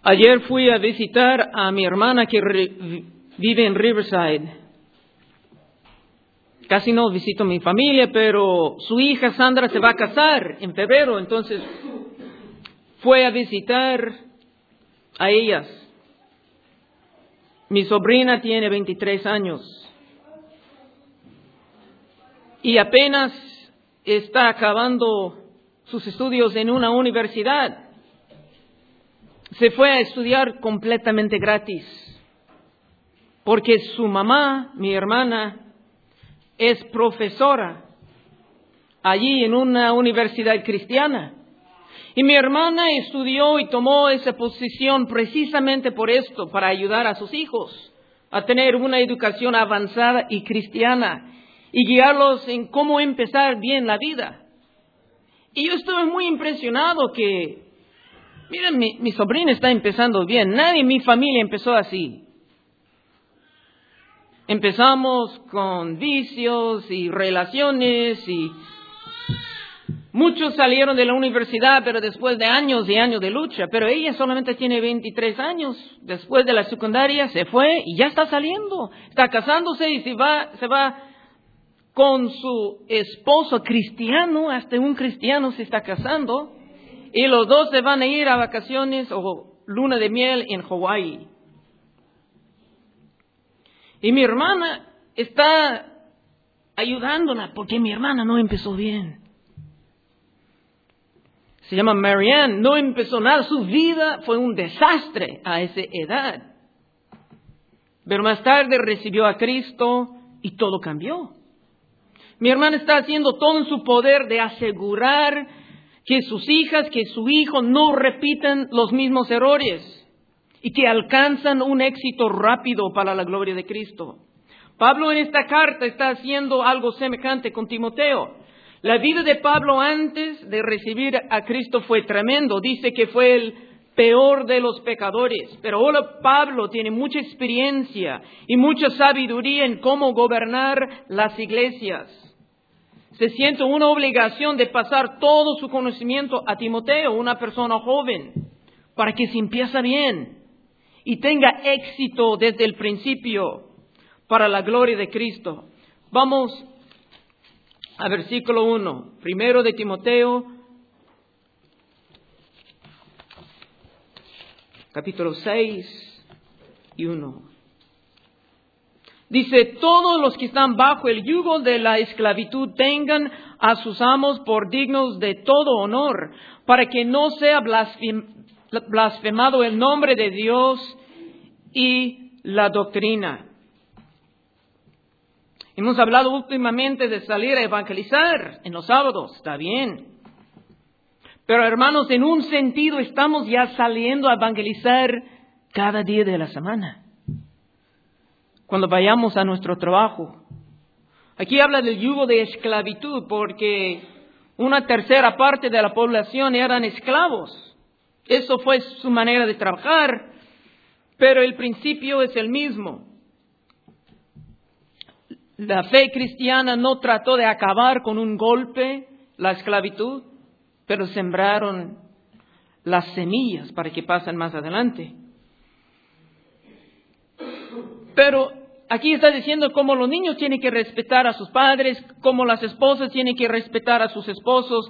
Ayer fui a visitar a mi hermana que vive en Riverside. Casi no visito a mi familia, pero su hija Sandra se va a casar en febrero, entonces fue a visitar a ellas. Mi sobrina tiene 23 años y apenas está acabando sus estudios en una universidad. Se fue a estudiar completamente gratis, porque su mamá, mi hermana, es profesora allí en una universidad cristiana. Y mi hermana estudió y tomó esa posición precisamente por esto, para ayudar a sus hijos a tener una educación avanzada y cristiana y guiarlos en cómo empezar bien la vida. Y yo estuve muy impresionado que, miren, mi sobrina está empezando bien. Nadie en mi familia empezó así. Empezamos con vicios y relaciones y muchos salieron de la universidad, pero después de años y años de lucha. Pero ella solamente tiene 23 años. Después de la secundaria se fue y ya está saliendo. Está casándose y se va con su esposo cristiano. Hasta un cristiano se está casando. Y los dos se van a ir a vacaciones o luna de miel en Hawái. Y mi hermana está ayudándola porque mi hermana no empezó bien. Se llama Marianne, no empezó nada, su vida fue un desastre a esa edad. Pero más tarde recibió a Cristo y todo cambió. Mi hermana está haciendo todo en su poder de asegurar que sus hijas, que su hijo no repitan los mismos errores y que alcanzan un éxito rápido para la gloria de Cristo. Pablo en esta carta está haciendo algo semejante con Timoteo. La vida de Pablo antes de recibir a Cristo fue tremendo. Dice que fue el peor de los pecadores. Pero ahora Pablo tiene mucha experiencia y mucha sabiduría en cómo gobernar las iglesias. Se siente una obligación de pasar todo su conocimiento a Timoteo, una persona joven, para que se empiece bien y tenga éxito desde el principio para la gloria de Cristo. Vamos a versículo 1, primero de Timoteo, capítulo 6 y 1. Dice, todos los que están bajo el yugo de la esclavitud tengan a sus amos por dignos de todo honor, para que no sea blasfemado el nombre de Dios y la doctrina. Hemos hablado últimamente de salir a evangelizar en los sábados, está bien. Pero hermanos, en un sentido estamos ya saliendo a evangelizar cada día de la semana. Cuando vayamos a nuestro trabajo. Aquí habla del yugo de esclavitud porque una tercera parte de la población eran esclavos. Eso fue su manera de trabajar, pero el principio es el mismo. La fe cristiana no trató de acabar con un golpe la esclavitud, pero sembraron las semillas para que pasen más adelante. Pero aquí está diciendo cómo los niños tienen que respetar a sus padres, cómo las esposas tienen que respetar a sus esposos.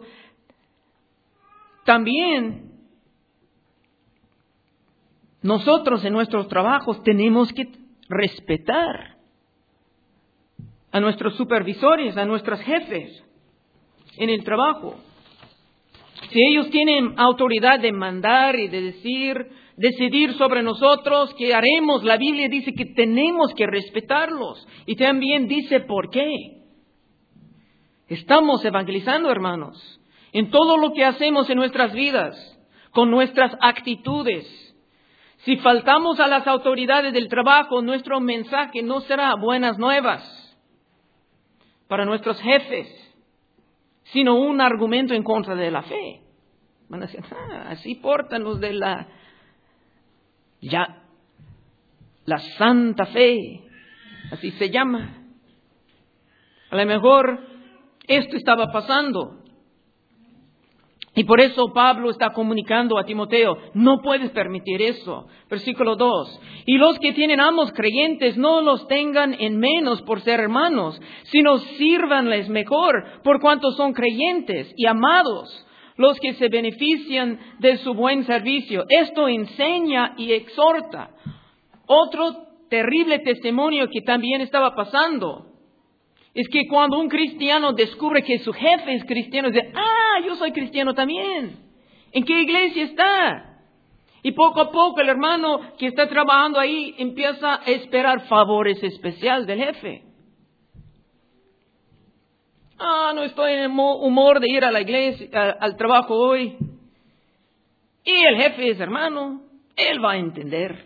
También nosotros en nuestros trabajos tenemos que respetar a nuestros supervisores, a nuestros jefes en el trabajo. Si ellos tienen autoridad de mandar y de decidir sobre nosotros, ¿qué haremos? La Biblia dice que tenemos que respetarlos. Y también dice por qué. Estamos evangelizando, hermanos, en todo lo que hacemos en nuestras vidas, con nuestras actitudes. Si faltamos a las autoridades del trabajo, nuestro mensaje no será buenas nuevas para nuestros jefes, sino un argumento en contra de la fe. Van a decir, así portan los de la santa fe, así se llama. A lo mejor esto estaba pasando. Y por eso Pablo está comunicando a Timoteo, no puedes permitir eso. Versículo 2. Y los que tienen amos creyentes no los tengan en menos por ser hermanos, sino sírvanles mejor por cuanto son creyentes y amados, los que se benefician de su buen servicio. Esto enseña y exhorta. Otro terrible testimonio que también estaba pasando es que cuando un cristiano descubre que su jefe es cristiano, dice, yo soy cristiano también. ¿En qué iglesia está? Y poco a poco el hermano que está trabajando ahí empieza a esperar favores especiales del jefe. No estoy en el humor de ir a la iglesia, al trabajo hoy. Y el jefe es hermano, él va a entender.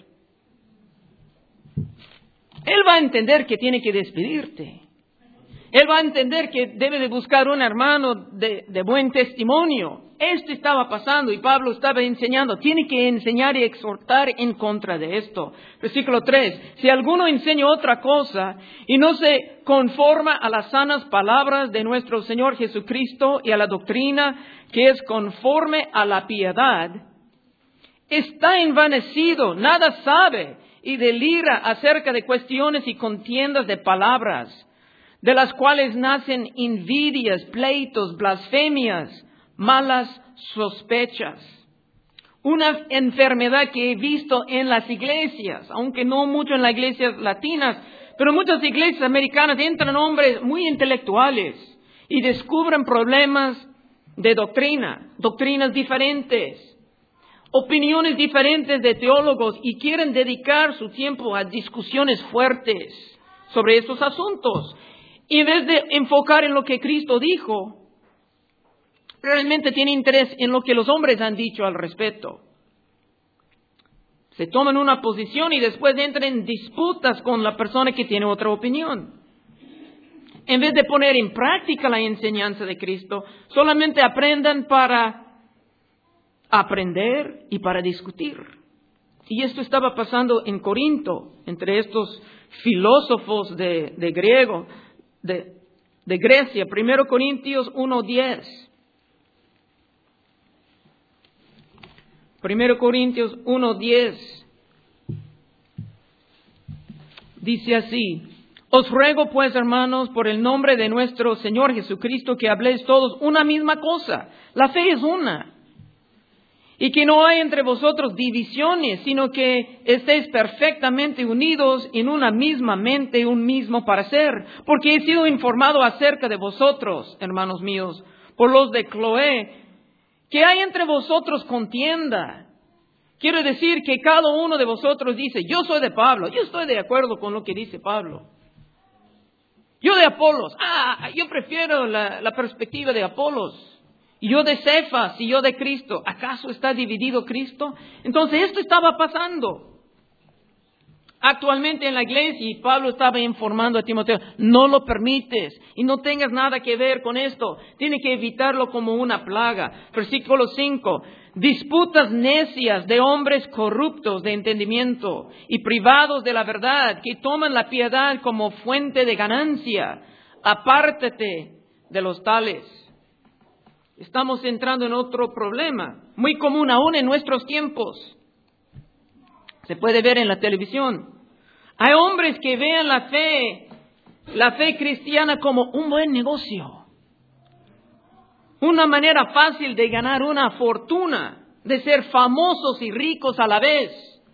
Él va a entender que tiene que despedirte. Él va a entender que debe de buscar un hermano de buen testimonio. Esto estaba pasando y Pablo estaba enseñando. Tiene que enseñar y exhortar en contra de esto. Versículo 3. Si alguno enseña otra cosa y no se conforma a las sanas palabras de nuestro Señor Jesucristo y a la doctrina que es conforme a la piedad, está envanecido, nada sabe y delira acerca de cuestiones y contiendas de palabras, de las cuales nacen envidias, pleitos, blasfemias, malas sospechas. Una enfermedad que he visto en las iglesias, aunque no mucho en las iglesias latinas, pero en muchas iglesias americanas entran hombres muy intelectuales y descubren problemas de doctrina, doctrinas diferentes, opiniones diferentes de teólogos y quieren dedicar su tiempo a discusiones fuertes sobre estos asuntos. Y en vez de enfocar en lo que Cristo dijo, realmente tiene interés en lo que los hombres han dicho al respecto. Se toman una posición y después entran en disputas con la persona que tiene otra opinión. En vez de poner en práctica la enseñanza de Cristo, solamente aprendan para aprender y para discutir. Y esto estaba pasando en Corinto, entre estos filósofos de Grecia. 1 Corintios 1:10. 1 Corintios 1:10. Dice así: os ruego pues, hermanos, por el nombre de nuestro Señor Jesucristo, que habléis todos una misma cosa. La fe es una. Y que no hay entre vosotros divisiones, sino que estéis perfectamente unidos en una misma mente y un mismo parecer. Porque he sido informado acerca de vosotros, hermanos míos, por los de Cloé, que hay entre vosotros contienda. Quiero decir que cada uno de vosotros dice, yo soy de Pablo, yo estoy de acuerdo con lo que dice Pablo. Yo de Apolos, yo prefiero la perspectiva de Apolos. Y yo de Cefas y yo de Cristo. ¿Acaso está dividido Cristo? Entonces esto estaba pasando actualmente en la iglesia y Pablo estaba informando a Timoteo, no lo permites y no tengas nada que ver con esto. Tienes que evitarlo como una plaga. Versículo 5. Disputas necias de hombres corruptos de entendimiento y privados de la verdad, que toman la piedad como fuente de ganancia. Apártate de los tales. Estamos entrando en otro problema, muy común aún en nuestros tiempos. Se puede ver en la televisión. Hay hombres que vean la fe cristiana como un buen negocio. Una manera fácil de ganar una fortuna, de ser famosos y ricos a la vez.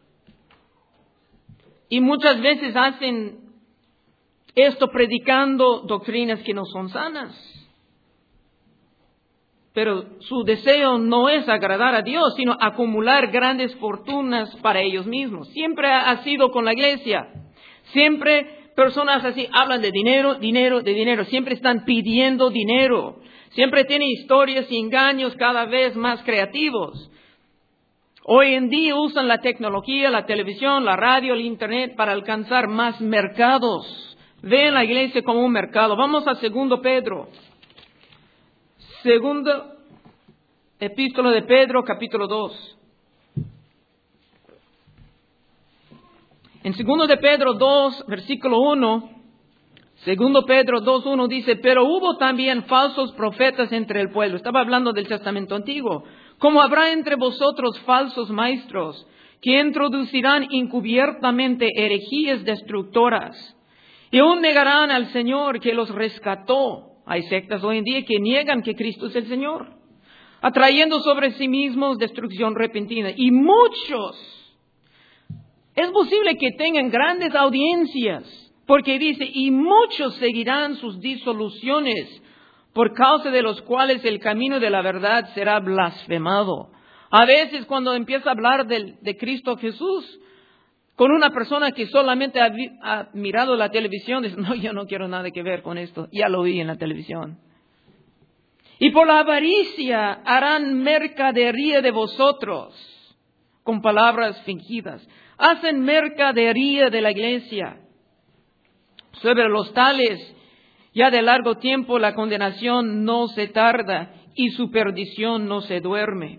Y muchas veces hacen esto predicando doctrinas que no son sanas. Pero su deseo no es agradar a Dios, sino acumular grandes fortunas para ellos mismos. Siempre ha sido con la iglesia. Siempre personas así hablan de dinero, dinero, de dinero. Siempre están pidiendo dinero. Siempre tienen historias y engaños cada vez más creativos. Hoy en día usan la tecnología, la televisión, la radio, el internet para alcanzar más mercados. Ven la iglesia como un mercado. Vamos a 2 Pedro. Segunda epístola de Pedro, capítulo 2. En 2 de Pedro 2, versículo 1, Segundo Pedro 2:1 dice, pero hubo también falsos profetas entre el pueblo. Estaba hablando del Testamento Antiguo. Como habrá entre vosotros falsos maestros, que introducirán encubiertamente herejías destructoras, y aún negarán al Señor que los rescató. Hay sectas hoy en día que niegan que Cristo es el Señor, atrayendo sobre sí mismos destrucción repentina. Y muchos, es posible que tengan grandes audiencias, porque dice, y muchos seguirán sus disoluciones, por causa de los cuales el camino de la verdad será blasfemado. A veces cuando empieza a hablar de Cristo Jesús, con una persona que solamente ha mirado la televisión, dice, no, yo no quiero nada que ver con esto, ya lo vi en la televisión. Y por la avaricia harán mercadería de vosotros, con palabras fingidas. Hacen mercadería de la iglesia. Sobre los tales, ya de largo tiempo la condenación no se tarda y su perdición no se duerme.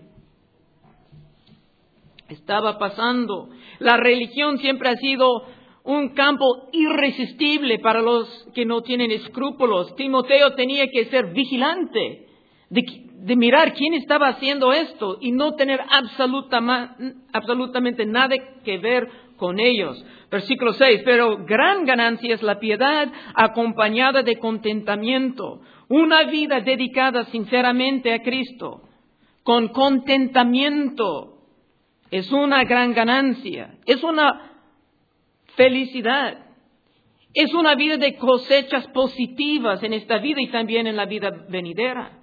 Estaba pasando. La religión siempre ha sido un campo irresistible para los que no tienen escrúpulos. Timoteo tenía que ser vigilante de mirar quién estaba haciendo esto y no tener absolutamente nada que ver con ellos. Versículo 6, pero gran ganancia es la piedad acompañada de contentamiento. Una vida dedicada sinceramente a Cristo, con contentamiento, es una gran ganancia, es una felicidad, es una vida de cosechas positivas en esta vida y también en la vida venidera.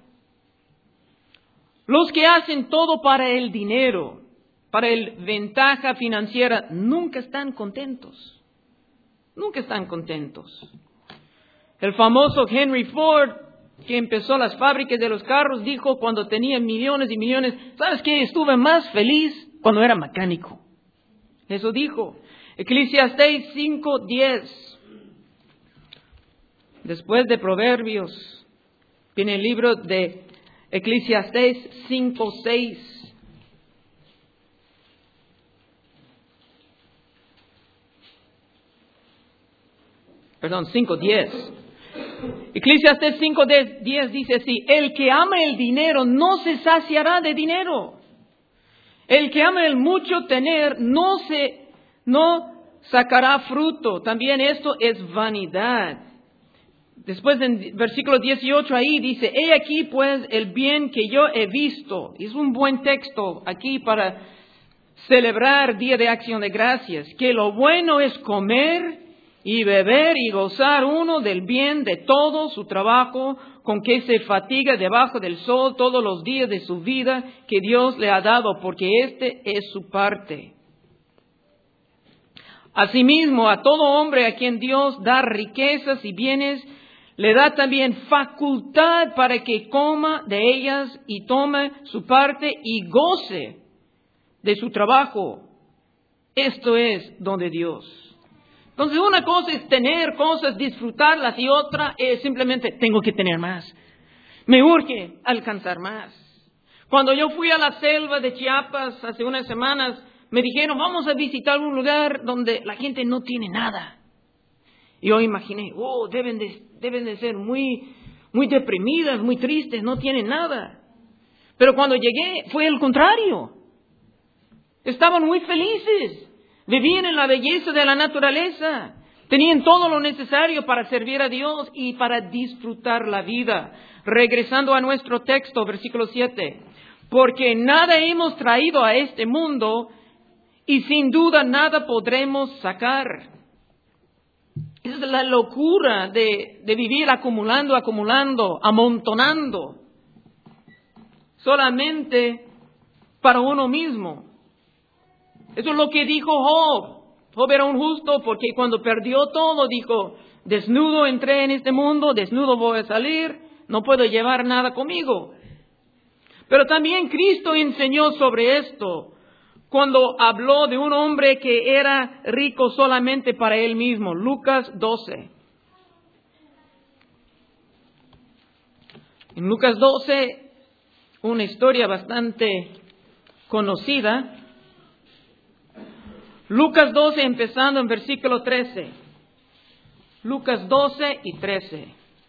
Los que hacen todo para el dinero, para el ventaja financiera, nunca están contentos. Nunca están contentos. El famoso Henry Ford, que empezó las fábricas de los carros, dijo cuando tenía millones y millones, ¿sabes qué? Estuve más feliz cuando era mecánico. Eso dijo. Eclesiastés 5:10. Después de Proverbios, viene el libro de Eclesiastés 5:6. Perdón, 5:10. Eclesiastés 5:10 dice así, el que ama el dinero no se saciará de dinero. El que ama el mucho tener no sacará fruto. También esto es vanidad. Después en versículo 18 ahí dice, he aquí pues el bien que yo he visto. Es un buen texto aquí para celebrar Día de Acción de Gracias. Que lo bueno es comer y beber y gozar uno del bien de todo su trabajo, con que se fatiga debajo del sol todos los días de su vida que Dios le ha dado, porque este es su parte. Asimismo, a todo hombre a quien Dios da riquezas y bienes, le da también facultad para que coma de ellas y tome su parte y goce de su trabajo. Esto es don de Dios. Entonces, una cosa es tener cosas, disfrutarlas, y otra es simplemente tengo que tener más. Me urge alcanzar más. Cuando yo fui a la selva de Chiapas hace unas semanas, me dijeron, vamos a visitar un lugar donde la gente no tiene nada. Y yo imaginé, deben de ser muy deprimidas, muy tristes, no tienen nada. Pero cuando llegué, fue el contrario. Estaban muy felices. Vivían en la belleza de la naturaleza. Tenían todo lo necesario para servir a Dios y para disfrutar la vida. Regresando a nuestro texto, versículo 7. Porque nada hemos traído a este mundo y sin duda nada podremos sacar. Esa es la locura de vivir acumulando, amontonando. Solamente para uno mismo. Eso es lo que dijo Job. Job era un justo porque cuando perdió todo dijo, desnudo entré en este mundo, desnudo voy a salir, no puedo llevar nada conmigo. Pero también Cristo enseñó sobre esto cuando habló de un hombre que era rico solamente para él mismo. Lucas 12. En Lucas 12, una historia bastante conocida. Lucas 12, empezando en versículo 13. Lucas 12 y 13.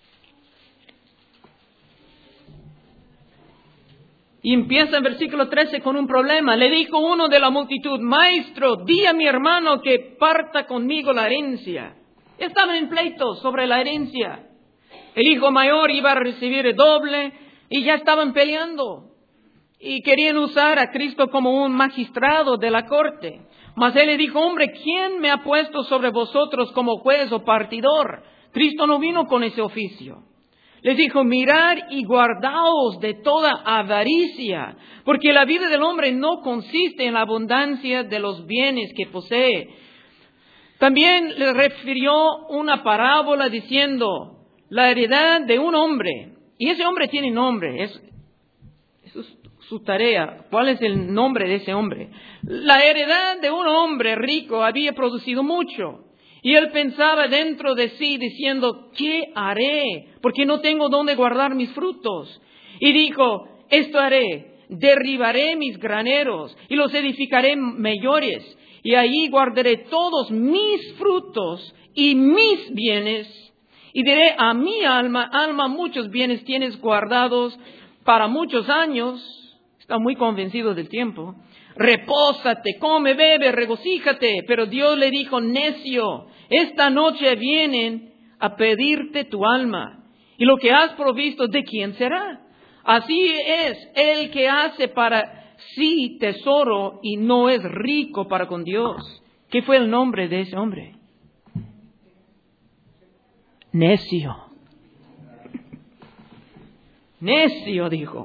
Y empieza en versículo 13 con un problema. Le dijo uno de la multitud: Maestro, di a mi hermano que parta conmigo la herencia. Estaban en pleito sobre la herencia. El hijo mayor iba a recibir el doble y ya estaban peleando. Y querían usar a Cristo como un magistrado de la corte. Mas él le dijo: hombre, ¿quién me ha puesto sobre vosotros como juez o partidor? Cristo no vino con ese oficio. Les dijo: mirad y guardaos de toda avaricia, porque la vida del hombre no consiste en la abundancia de los bienes que posee. También le refirió una parábola diciendo: la heredad de un hombre, y ese hombre tiene nombre, es su tarea. ¿Cuál es el nombre de ese hombre? La heredad de un hombre rico había producido mucho. Y él pensaba dentro de sí diciendo: ¿qué haré? Porque no tengo dónde guardar mis frutos. Y dijo: esto haré, derribaré mis graneros y los edificaré mayores. Y allí guardaré todos mis frutos y mis bienes. Y diré a mi alma: alma, muchos bienes tienes guardados para muchos años. Está muy convencido del tiempo. Repósate, come, bebe, regocíjate. Pero Dios le dijo: necio, esta noche vienen a pedirte tu alma. Y lo que has provisto, ¿de quién será? Así es el que hace para sí tesoro y no es rico para con Dios. ¿Qué fue el nombre de ese hombre? Necio. Necio, dijo.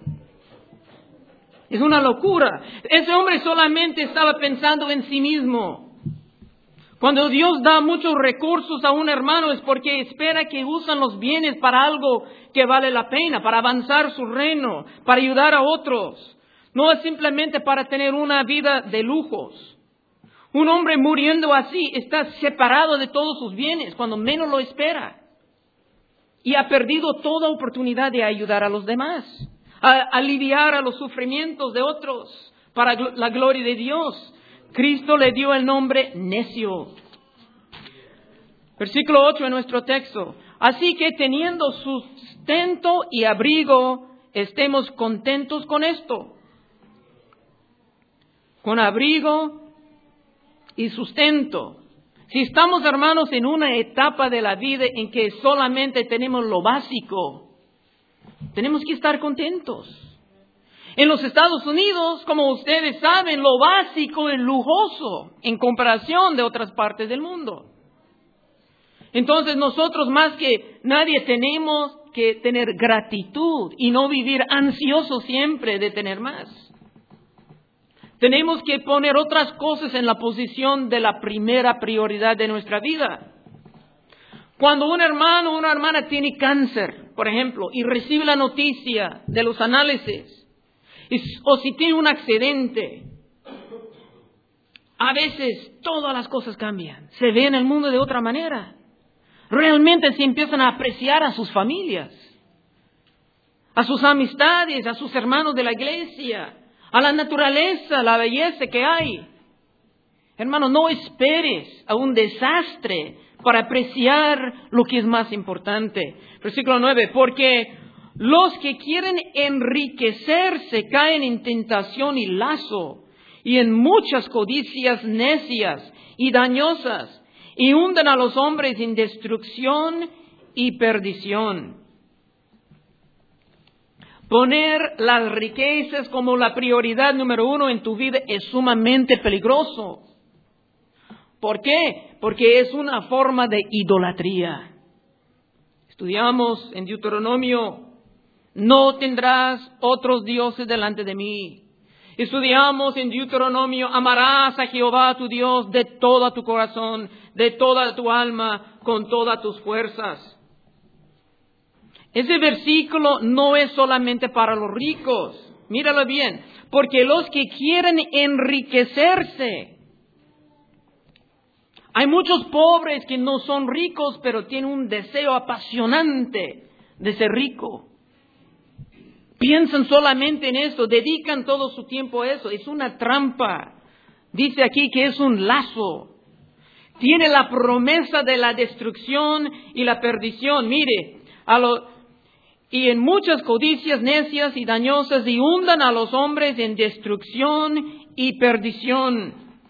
Es una locura. Ese hombre solamente estaba pensando en sí mismo. Cuando Dios da muchos recursos a un hermano es porque espera que usen los bienes para algo que vale la pena, para avanzar su reino, para ayudar a otros. No es simplemente para tener una vida de lujos. Un hombre muriendo así está separado de todos sus bienes cuando menos lo espera. Y ha perdido toda oportunidad de ayudar a los demás, a aliviar a los sufrimientos de otros para la gloria de Dios. Cristo le dio el nombre necio. Versículo 8 en nuestro texto. Así que teniendo sustento y abrigo, estemos contentos con esto. Con abrigo y sustento. Si estamos, hermanos, en una etapa de la vida en que solamente tenemos lo básico, tenemos que estar contentos. En los Estados Unidos, como ustedes saben, lo básico es lujoso en comparación de otras partes del mundo. Entonces nosotros más que nadie tenemos que tener gratitud y no vivir ansiosos siempre de tener más. Tenemos que poner otras cosas en la posición de la primera prioridad de nuestra vida. Cuando un hermano o una hermana tiene cáncer, por ejemplo, y recibe la noticia de los análisis, o si tiene un accidente, a veces todas las cosas cambian. Se ve en el mundo de otra manera. Realmente se empiezan a apreciar a sus familias, a sus amistades, a sus hermanos de la iglesia, a la naturaleza, la belleza que hay. Hermano, no esperes a un desastre para apreciar lo que es más importante. Versículo 9, porque los que quieren enriquecerse caen en tentación y lazo, y en muchas codicias necias y dañosas, y hunden a los hombres en destrucción y perdición. Poner las riquezas como la prioridad número 1 en tu vida es sumamente peligroso. ¿Por qué? Porque es una forma de idolatría. Estudiamos en Deuteronomio: no tendrás otros dioses delante de mí. Estudiamos en Deuteronomio: amarás a Jehová tu Dios de todo tu corazón, de toda tu alma, con todas tus fuerzas. Ese versículo no es solamente para los ricos. Míralo bien. Porque los que quieren enriquecerse. Hay muchos pobres que no son ricos, pero tienen un deseo apasionante de ser rico. Piensan solamente en eso, dedican todo su tiempo a eso. Es una trampa. Dice aquí que es un lazo. tiene la promesa de la destrucción y la perdición. Mire, y en muchas codicias necias y dañosas y hundan a los hombres en destrucción y perdición.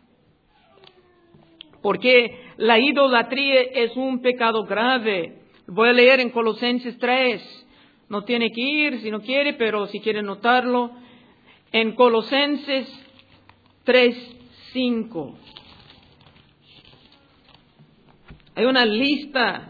Porque la idolatría es un pecado grave. Voy a leer en Colosenses 3. No tiene que ir si no quiere, pero si quiere notarlo. En Colosenses 3:5. Hay una lista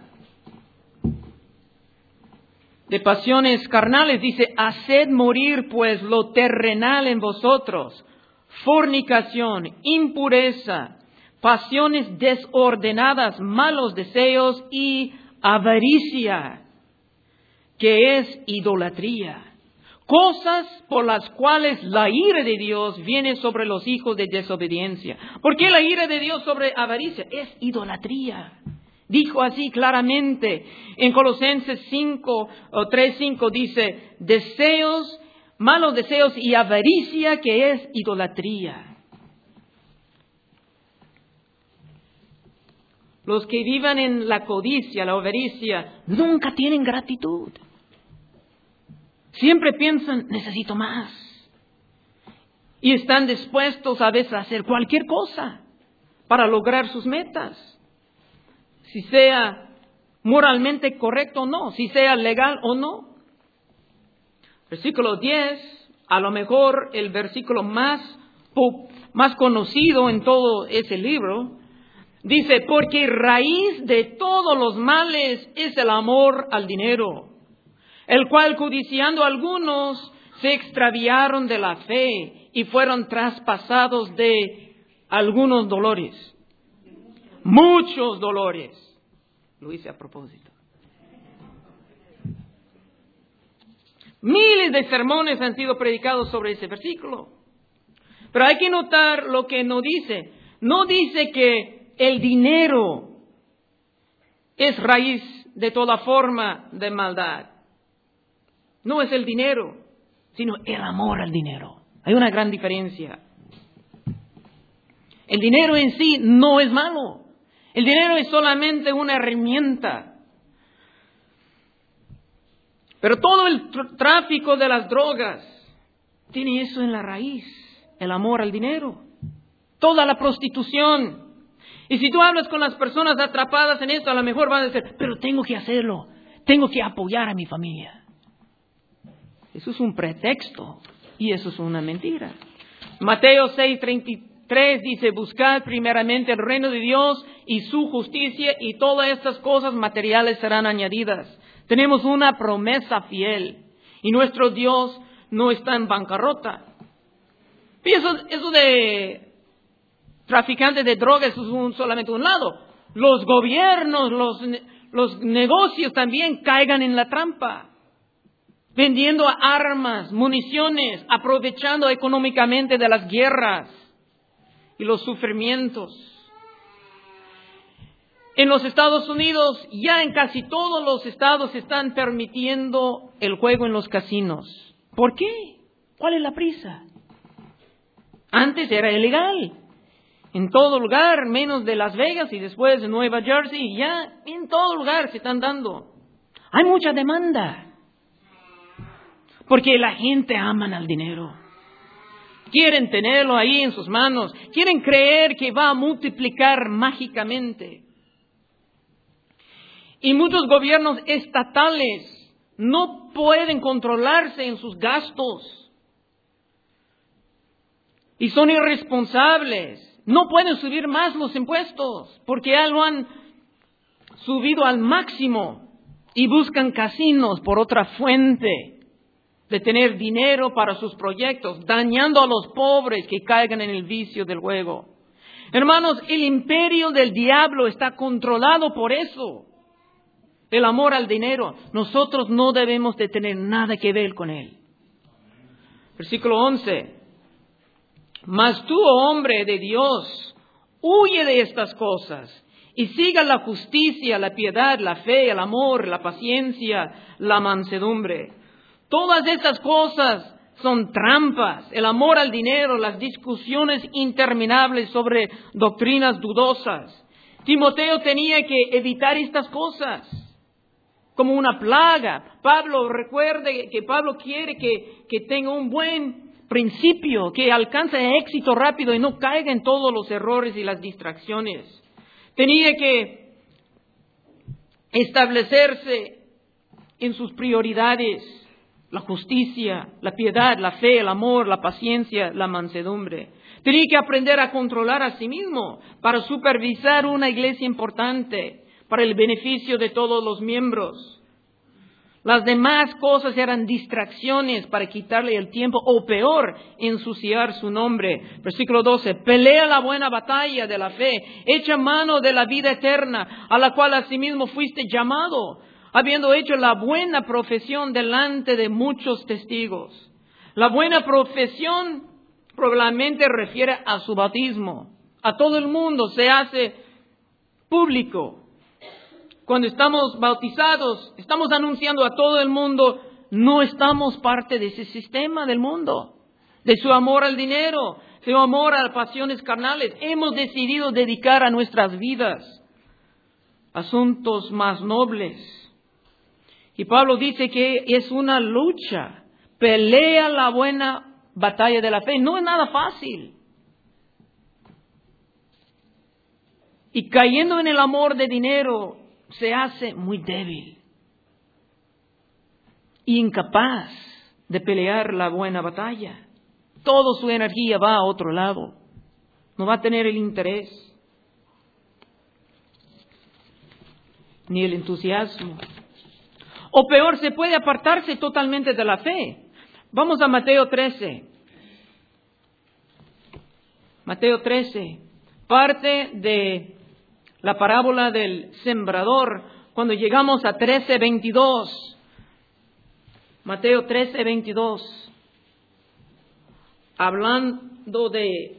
de pasiones carnales. Dice, haced morir pues lo terrenal en vosotros: fornicación, impureza, pasiones desordenadas, malos deseos y avaricia, que es idolatría. Cosas por las cuales la ira de Dios viene sobre los hijos de desobediencia. ¿Por qué la ira de Dios sobre avaricia? Es idolatría. Dijo así claramente en Colosenses 3:5 dice, deseos, malos deseos y avaricia, que es idolatría. Los que vivan en la codicia, la avaricia, nunca tienen gratitud. Siempre piensan, necesito más. Y están dispuestos a veces a hacer cualquier cosa para lograr sus metas. Si sea moralmente correcto o no, si sea legal o no. Versículo 10, a lo mejor el versículo más conocido en todo ese libro, dice, porque raíz de todos los males es el amor al dinero, el cual codiciando algunos se extraviaron de la fe y fueron traspasados de algunos dolores. Muchos dolores. Lo hice a propósito. Miles de sermones han sido predicados sobre ese versículo. Pero hay que notar lo que no dice. No dice que el dinero es raíz de toda forma de maldad. No es el dinero, sino el amor al dinero. Hay una gran diferencia. El dinero en sí no es malo. El dinero es solamente una herramienta. Pero todo el tráfico de las drogas tiene eso en la raíz, el amor al dinero. Toda la prostitución. Y si tú hablas con las personas atrapadas en esto, a lo mejor van a decir, pero tengo que hacerlo, tengo que apoyar a mi familia. Eso es un pretexto y eso es una mentira. Mateo 6:33 dice, buscad primeramente el reino de Dios y su justicia y todas estas cosas materiales serán añadidas. Tenemos una promesa fiel y nuestro Dios no está en bancarrota. Y eso de traficantes de drogas es solamente un lado. Los gobiernos, los negocios también caigan en la trampa. Vendiendo armas, municiones, aprovechando económicamente de las guerras y los sufrimientos. En los Estados Unidos, ya en casi todos los estados están permitiendo el juego en los casinos. ¿Por qué? ¿Cuál es la prisa? Antes era ilegal. En todo lugar, menos de Las Vegas y después de Nueva Jersey, ya en todo lugar se están dando. Hay mucha demanda. Porque la gente ama al dinero. Quieren tenerlo ahí en sus manos. Quieren creer que va a multiplicar mágicamente. Y muchos gobiernos estatales no pueden controlarse en sus gastos. Y son irresponsables. No pueden subir más los impuestos porque ya lo han subido al máximo. Y buscan casinos por otra fuente de tener dinero para sus proyectos, dañando a los pobres que caigan en el vicio del juego. Hermanos, el imperio del diablo está controlado por eso. El amor al dinero. Nosotros no debemos de tener nada que ver con él. Versículo 11. Mas tú, oh hombre de Dios, huye de estas cosas y siga la justicia, la piedad, la fe, el amor, la paciencia, la mansedumbre. Todas estas cosas son trampas. El amor al dinero, las discusiones interminables sobre doctrinas dudosas. Timoteo tenía que evitar estas cosas como una plaga. Pablo, recuerde que Pablo quiere que tenga un buen principio, que alcance éxito rápido y no caiga en todos los errores y las distracciones. Tenía que establecerse en sus prioridades: la justicia, la piedad, la fe, el amor, la paciencia, la mansedumbre. Tenía que aprender a controlar a sí mismo para supervisar una iglesia importante, para el beneficio de todos los miembros. Las demás cosas eran distracciones para quitarle el tiempo, o peor, ensuciar su nombre. Versículo 12, pelea la buena batalla de la fe, echa mano de la vida eterna, a la cual asimismo fuiste llamado, habiendo hecho la buena profesión delante de muchos testigos. La buena profesión probablemente refiere a su bautismo. A todo el mundo se hace público. Cuando estamos bautizados, estamos anunciando a todo el mundo, no estamos parte de ese sistema del mundo, de su amor al dinero, de su amor a las pasiones carnales. Hemos decidido dedicar a nuestras vidas asuntos más nobles. Y Pablo dice que es una lucha, pelea la buena batalla de la fe. No es nada fácil. Y cayendo en el amor de dinero, se hace muy débil e incapaz de pelear la buena batalla. Toda su energía va a otro lado. No va a tener el interés ni el entusiasmo. O peor, se puede apartarse totalmente de la fe. Vamos a Mateo 13. Mateo 13, parte de la parábola del sembrador, cuando llegamos a 13:22. Mateo 13:22. Hablando de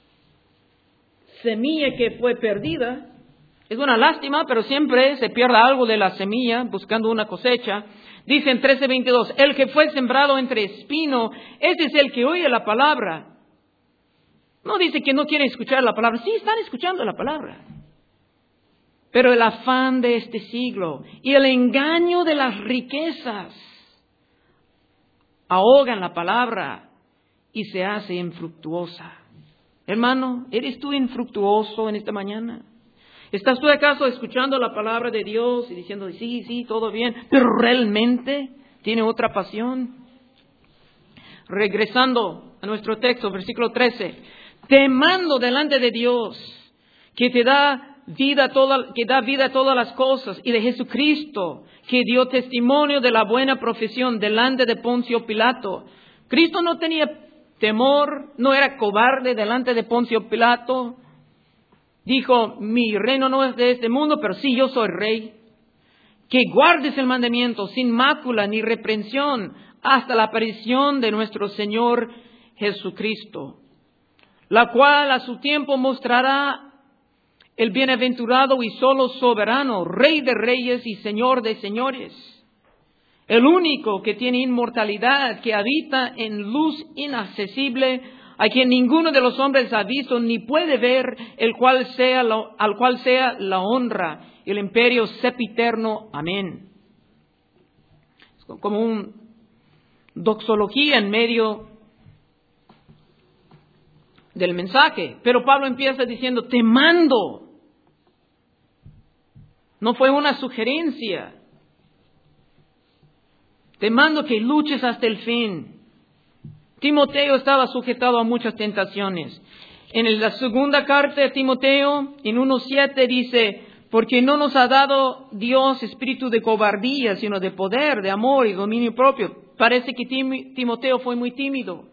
semilla que fue perdida. Es una lástima, pero siempre se pierde algo de la semilla buscando una cosecha. Dice en 13:22, el que fue sembrado entre espino, ese es el que oye la palabra. No dice que no quiere escuchar la palabra. Sí, están escuchando la palabra. Pero el afán de este siglo y el engaño de las riquezas ahogan la palabra y se hace infructuosa. Hermano, ¿eres tú infructuoso en esta mañana? ¿Estás tú acaso escuchando la palabra de Dios y diciendo, sí, todo bien, pero realmente tiene otra pasión? Regresando a nuestro texto, versículo 13. Temando delante de Dios, que da vida a todas las cosas, y de Jesucristo, que dio testimonio de la buena profesión delante de Poncio Pilato. Cristo no tenía temor, no era cobarde delante de Poncio Pilato. Dijo, mi reino no es de este mundo, pero sí yo soy rey. Que guardes el mandamiento sin mácula ni reprensión hasta la aparición de nuestro Señor Jesucristo, la cual a su tiempo mostrará el bienaventurado y solo soberano, Rey de reyes y Señor de señores, el único que tiene inmortalidad, que habita en luz inaccesible, a quien ninguno de los hombres ha visto ni puede ver, al cual sea la honra y el imperio sempiterno. Amén. Es como una doxología en medio del mensaje. Pero Pablo empieza diciendo, te mando. No fue una sugerencia. Te mando que luches hasta el fin. Timoteo estaba sujetado a muchas tentaciones. En la segunda carta de Timoteo, en 1:7 dice, porque no nos ha dado Dios espíritu de cobardía, sino de poder, de amor y dominio propio. Parece que Timoteo fue muy tímido.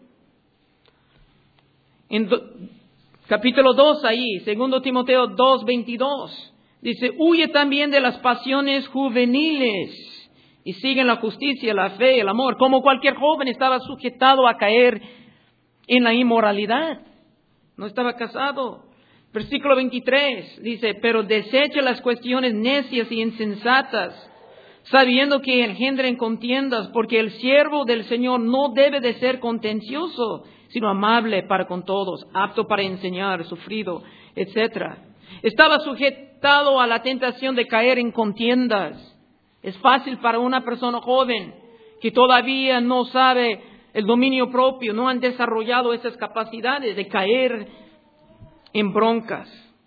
En capítulo 2 ahí, 2 Timoteo 2:22, dice, huye también de las pasiones juveniles y sigue la justicia, la fe, el amor. Como cualquier joven estaba sujetado a caer en la inmoralidad. No estaba casado. Versículo 23 dice, pero desecha las cuestiones necias y insensatas, sabiendo que engendren contiendas, porque el siervo del Señor no debe de ser contencioso, sino amable para con todos, apto para enseñar, sufrido, etc. Estaba afectado a la tentación de caer en contiendas. Es fácil para una persona joven que todavía no sabe el dominio propio, no han desarrollado esas capacidades de caer en broncas.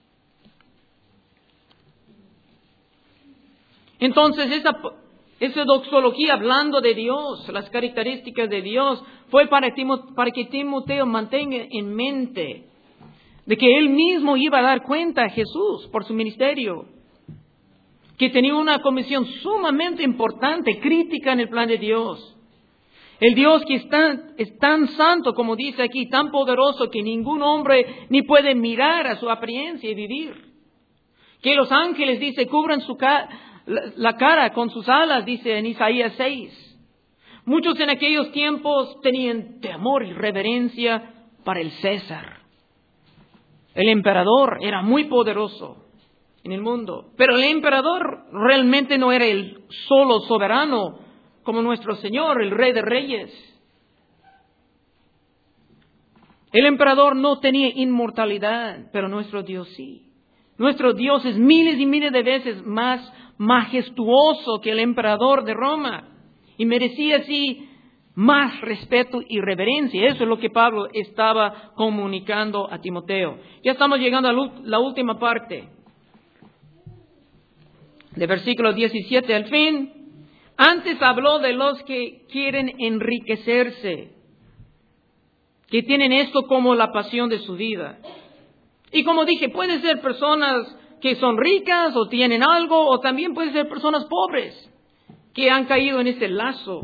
Entonces, esa doxología hablando de Dios, las características de Dios, fue para que Timoteo mantenga en mente de que él mismo iba a dar cuenta a Jesús por su ministerio, que tenía una comisión sumamente importante, crítica en el plan de Dios. El Dios que es tan santo, como dice aquí, tan poderoso que ningún hombre ni puede mirar a su apariencia y vivir. Que los ángeles, dice, cubran la cara con sus alas, dice en Isaías 6. Muchos en aquellos tiempos tenían temor y reverencia para el César. El emperador era muy poderoso en el mundo, pero el emperador realmente no era el solo soberano como nuestro Señor, el Rey de Reyes. El emperador no tenía inmortalidad, pero nuestro Dios sí. Nuestro Dios es miles y miles de veces más majestuoso que el emperador de Roma y merecía así más respeto y reverencia. Eso es lo que Pablo estaba comunicando a Timoteo. Ya estamos llegando a la última parte. De versículo 17 al fin. Antes habló de los que quieren enriquecerse, que tienen esto como la pasión de su vida. Y como dije, pueden ser personas que son ricas o tienen algo, o también pueden ser personas pobres que han caído en ese lazo.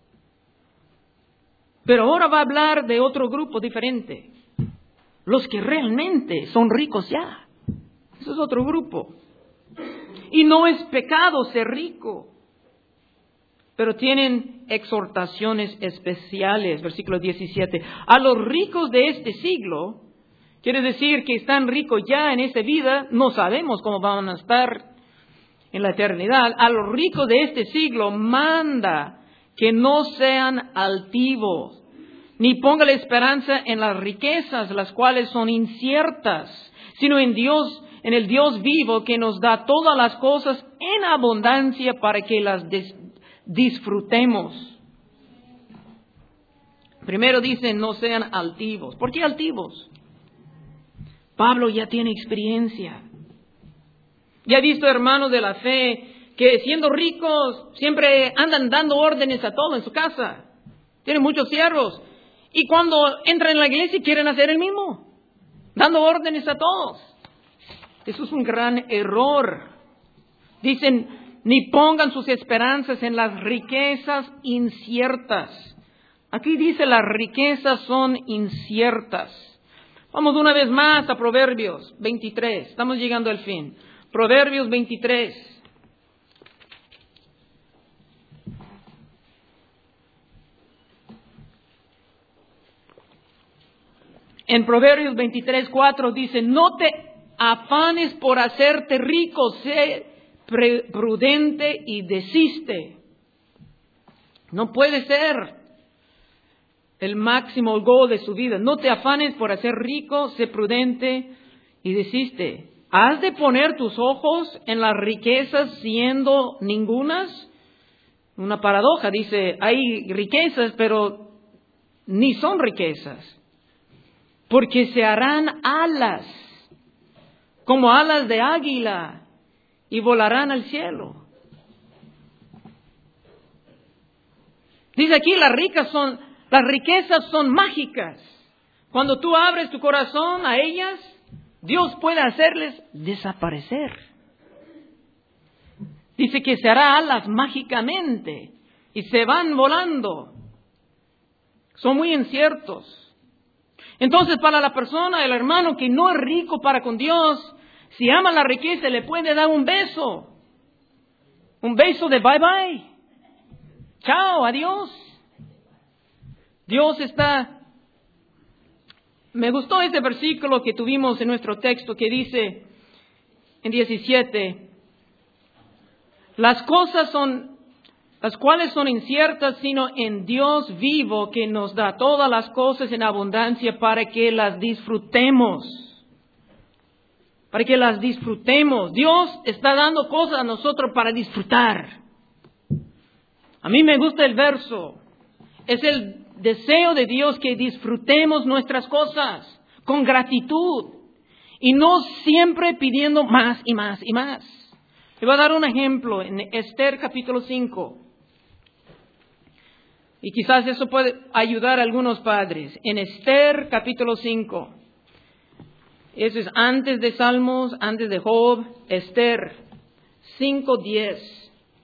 Pero ahora va a hablar de otro grupo diferente. Los que realmente son ricos ya. Eso es otro grupo. Y no es pecado ser rico. Pero tienen exhortaciones especiales. Versículo 17. A los ricos de este siglo, quiere decir que están ricos ya en esta vida, no sabemos cómo van a estar en la eternidad. A los ricos de este siglo manda que no sean altivos, ni ponga la esperanza en las riquezas, las cuales son inciertas, sino en Dios, en el Dios vivo que nos da todas las cosas en abundancia para que las disfrutemos. Primero dicen no sean altivos. ¿Por qué altivos? Pablo ya tiene experiencia. Ya ha visto hermanos de la fe que siendo ricos siempre andan dando órdenes a todo en su casa. Tienen muchos siervos. Y cuando entran en la iglesia quieren hacer el mismo. Dando órdenes a todos. Eso es un gran error. Dicen, ni pongan sus esperanzas en las riquezas inciertas. Aquí dice las riquezas son inciertas. Vamos una vez más a Proverbios 23. Estamos llegando al fin. Proverbios 23. En Proverbios 23:4 dice, no te afanes por hacerte rico, sé prudente y desiste. No puede ser el máximo goal de su vida. No te afanes por hacer rico, sé prudente y desiste. ¿Has de poner tus ojos en las riquezas siendo ningunas? Una paradoja, dice, hay riquezas, pero ni son riquezas. Porque se harán alas, como alas de águila, y volarán al cielo. Dice aquí, las riquezas son mágicas. Cuando tú abres tu corazón a ellas, Dios puede hacerles desaparecer. Dice que se hará alas mágicamente y se van volando. Son muy inciertos. Entonces, para la persona, el hermano que no es rico para con Dios, si ama la riqueza, le puede dar un beso. Un beso de bye bye. Chao, adiós. Dios está... Me gustó ese versículo que tuvimos en nuestro texto que dice en 17, las cuales son inciertas, sino en Dios vivo que nos da todas las cosas en abundancia para que las disfrutemos. para que las disfrutemos. Dios está dando cosas a nosotros para disfrutar. A mí me gusta el verso. Es el deseo de Dios que disfrutemos nuestras cosas con gratitud y no siempre pidiendo más y más y más. Le voy a dar un ejemplo en Esther capítulo 5. Y quizás eso puede ayudar a algunos padres. En Esther capítulo 5. Eso es antes de Salmos, antes de Job. Esther 5:10.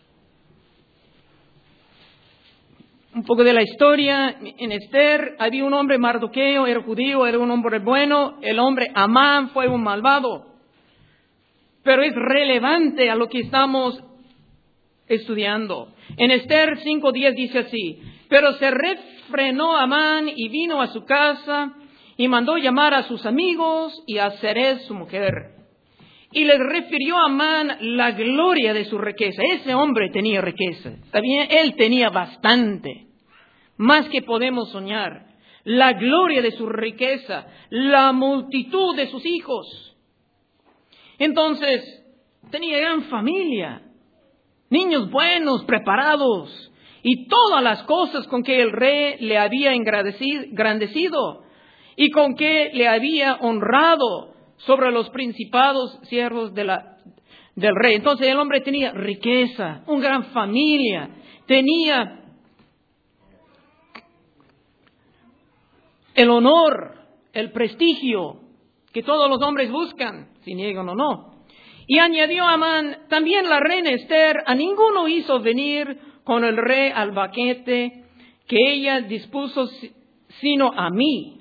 Un poco de la historia. En Esther había un hombre Mardoqueo, era judío, era un hombre bueno. El hombre Amán fue un malvado. Pero es relevante a lo que estamos estudiando. En Esther 5:10 dice así: pero se refrenó Amán y vino a su casa y mandó llamar a sus amigos y a Zeres su mujer. Y les refirió a Amán la gloria de su riqueza. Ese hombre tenía riqueza. También él tenía bastante. Más que podemos soñar. La gloria de su riqueza. La multitud de sus hijos. Entonces, tenía gran familia. Niños buenos, preparados. Y todas las cosas con que el rey le había engrandecido. Y con que le había honrado sobre los principados siervos del rey. Entonces el hombre tenía riqueza, una gran familia, tenía el honor, el prestigio que todos los hombres buscan, si niegan o no. Y añadió Amán, también la reina Esther, a ninguno hizo venir con el rey al banquete que ella dispuso, sino a mí.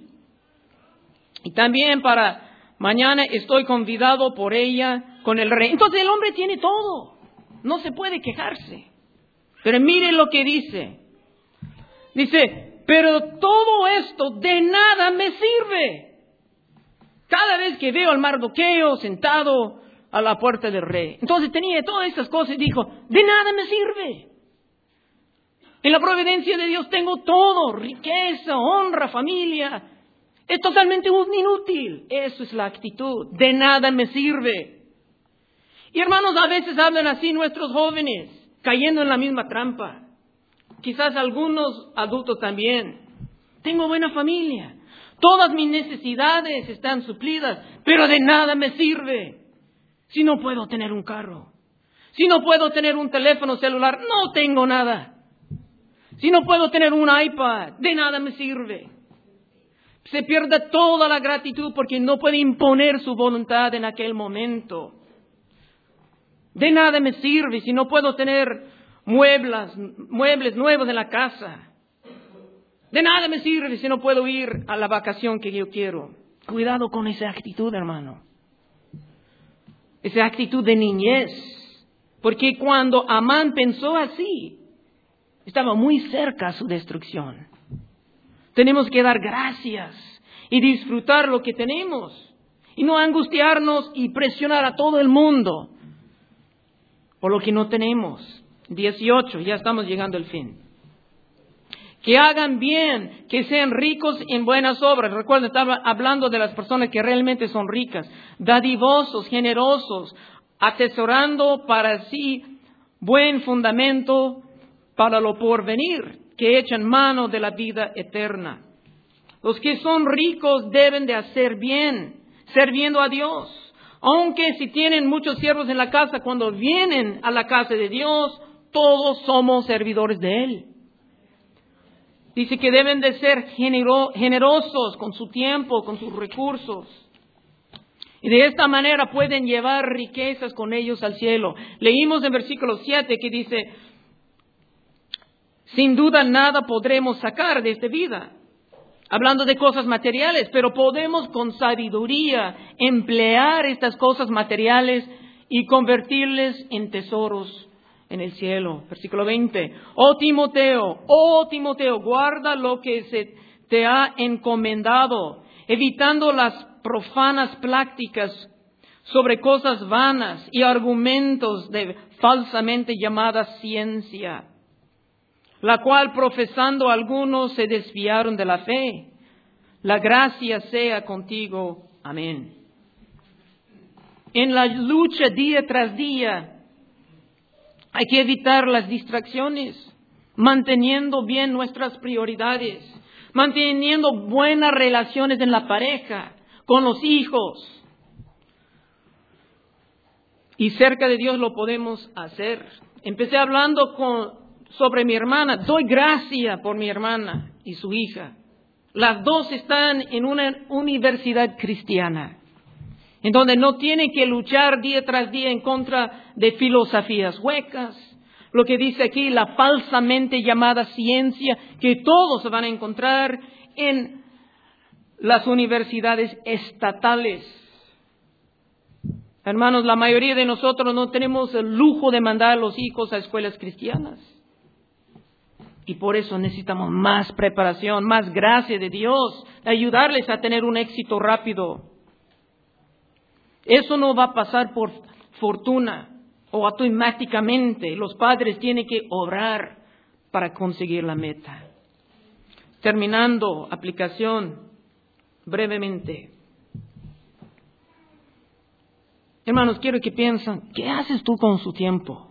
Y también para mañana estoy convidado por ella con el rey. Entonces el hombre tiene todo. No se puede quejarse. Pero mire lo que dice. Dice, pero todo esto de nada me sirve. Cada vez que veo al Mardoqueo sentado a la puerta del rey. Entonces tenía todas esas cosas y dijo, de nada me sirve. En la providencia de Dios tengo todo. Riqueza, honra, familia. Es totalmente inútil. Eso es la actitud. De nada me sirve. Y hermanos, a veces hablan así nuestros jóvenes, cayendo en la misma trampa. Quizás algunos adultos también. Tengo buena familia. Todas mis necesidades están suplidas, pero de nada me sirve. Si no puedo tener un carro, si no puedo tener un teléfono celular, no tengo nada. Si no puedo tener un iPad, de nada me sirve. Se pierde toda la gratitud porque no puede imponer su voluntad en aquel momento. De nada me sirve si no puedo tener muebles nuevos en la casa. De nada me sirve si no puedo ir a la vacación que yo quiero. Cuidado con esa actitud, hermano. Esa actitud de niñez. Porque cuando Amán pensó así, estaba muy cerca a su destrucción. Tenemos que dar gracias y disfrutar lo que tenemos. Y no angustiarnos y presionar a todo el mundo por lo que no tenemos. 18, ya estamos llegando al fin. Que hagan bien, que sean ricos en buenas obras. Recuerden, estaba hablando de las personas que realmente son ricas. Dadivosos, generosos, atesorando para sí buen fundamento para lo porvenir, que echan mano de la vida eterna. Los que son ricos deben de hacer bien, sirviendo a Dios. Aunque si tienen muchos siervos en la casa, cuando vienen a la casa de Dios, todos somos servidores de Él. Dice que deben de ser generosos con su tiempo, con sus recursos. Y de esta manera pueden llevar riquezas con ellos al cielo. Leímos en versículo 7 que dice, sin duda nada podremos sacar de esta vida. Hablando de cosas materiales, pero podemos con sabiduría emplear estas cosas materiales y convertirles en tesoros en el cielo. Versículo 20. Oh Timoteo, guarda lo que se te ha encomendado, evitando las profanas prácticas sobre cosas vanas y argumentos de falsamente llamada ciencia, la cual profesando algunos se desviaron de la fe. La gracia sea contigo. Amén. en la lucha día tras día. Hay que evitar las distracciones, manteniendo bien nuestras prioridades, manteniendo buenas relaciones en la pareja, con los hijos. Y cerca de Dios lo podemos hacer. Empecé hablando sobre mi hermana. Doy gracia por mi hermana y su hija. Las dos están en una universidad cristiana, en donde no tienen que luchar día tras día en contra de filosofías huecas. Lo que dice aquí, la falsamente llamada ciencia, que todos se van a encontrar en las universidades estatales. Hermanos, la mayoría de nosotros no tenemos el lujo de mandar a los hijos a escuelas cristianas. Y por eso necesitamos más preparación, más gracia de Dios, ayudarles a tener un éxito rápido. Eso no va a pasar por fortuna o automáticamente. Los padres tienen que obrar para conseguir la meta. Terminando, aplicación brevemente. Hermanos, quiero que piensen, ¿qué haces tú con su tiempo?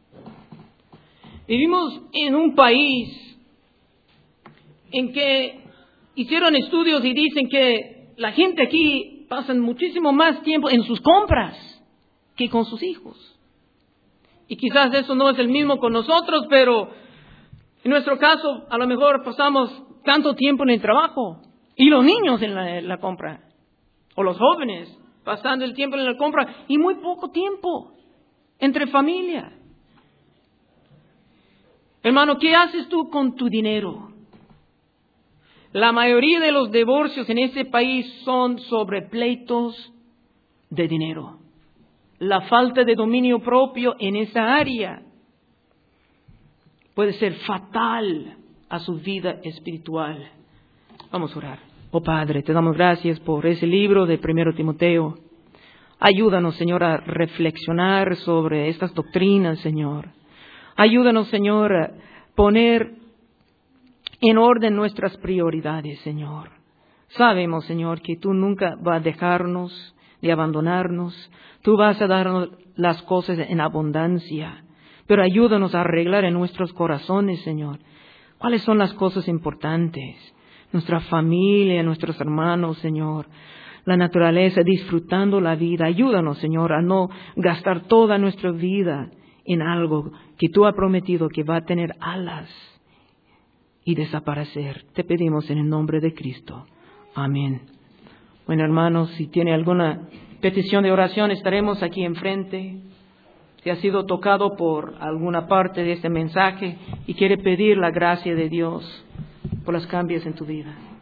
Vivimos en un país en que hicieron estudios y dicen que la gente aquí pasa muchísimo más tiempo en sus compras que con sus hijos. Y quizás eso no es el mismo con nosotros, pero en nuestro caso a lo mejor pasamos tanto tiempo en el trabajo y los niños en la compra, o los jóvenes pasando el tiempo en la compra y muy poco tiempo entre familia. Hermano, ¿qué haces tú con tu dinero? La mayoría de los divorcios en este país son sobre pleitos de dinero. La falta de dominio propio en esa área puede ser fatal a su vida espiritual. Vamos a orar. Oh Padre, te damos gracias por ese libro de 1 Timoteo. Ayúdanos, Señor, a reflexionar sobre estas doctrinas, Señor. Ayúdanos, Señor, a poner en orden nuestras prioridades, Señor. Sabemos, Señor, que tú nunca vas a dejarnos de abandonarnos. Tú vas a darnos las cosas en abundancia. Pero ayúdanos a arreglar en nuestros corazones, Señor, cuáles son las cosas importantes. Nuestra familia, nuestros hermanos, Señor. La naturaleza, disfrutando la vida. Ayúdanos, Señor, a no gastar toda nuestra vida en algo que tú has prometido que va a tener alas y desaparecer. Te pedimos en el nombre de Cristo. Amén. Bueno, hermanos, si tiene alguna petición de oración, estaremos aquí enfrente. Si ha sido tocado por alguna parte de este mensaje y quiere pedir la gracia de Dios por los cambios en tu vida.